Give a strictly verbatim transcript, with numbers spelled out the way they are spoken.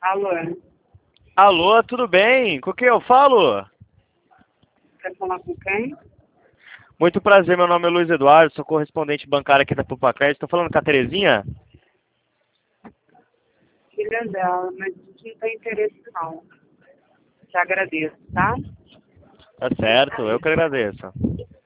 Alô, Alô, tudo bem? Com quem eu falo? quer falar com quem? Muito prazer, meu nome é Luiz Eduardo, sou correspondente bancário aqui da Pupacred. Estou falando com a Terezinha? Filha dela, mas a gente não tem interesse não. Te agradeço, tá? Tá certo, eu que agradeço.